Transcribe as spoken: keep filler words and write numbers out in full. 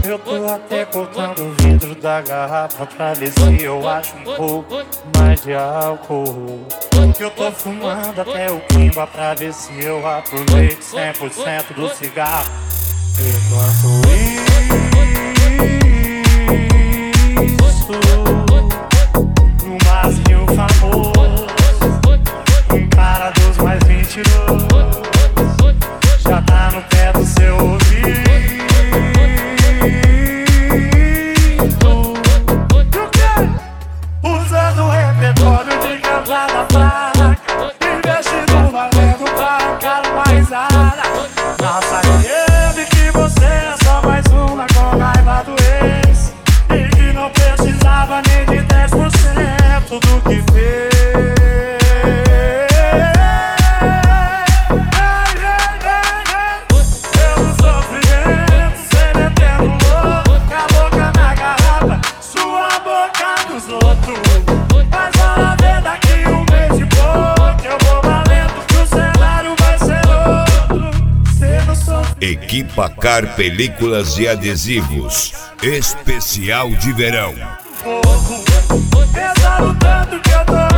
Eu tô até cortando o vidro da garrafa pra ver se eu acho um pouco mais de álcool. Eu tô fumando até o quimba pra ver se eu aproveito cem por cento do cigarro. Enquanto isso, no barzinho famoso, um cara dos mais mentirosos já tá no pé do seu ouvido. Usando o repertório de cantada fraca, investindo valendo pra arrancar uma risada. Na sacanagem que você é só mais uma com raiva do ex, e que não precisava nem de dez por cento do que fez. Eu no sofrimento, cê metendo louco, com a boca na garrafa, sua boca nos outros. Mas olha ver daqui um mês de pouco, eu vou valendo que o cenário vai ser outro. Cê não sofre. Equipa Car Películas e Adesivos, especial de verão. Pesado tanto que eu tô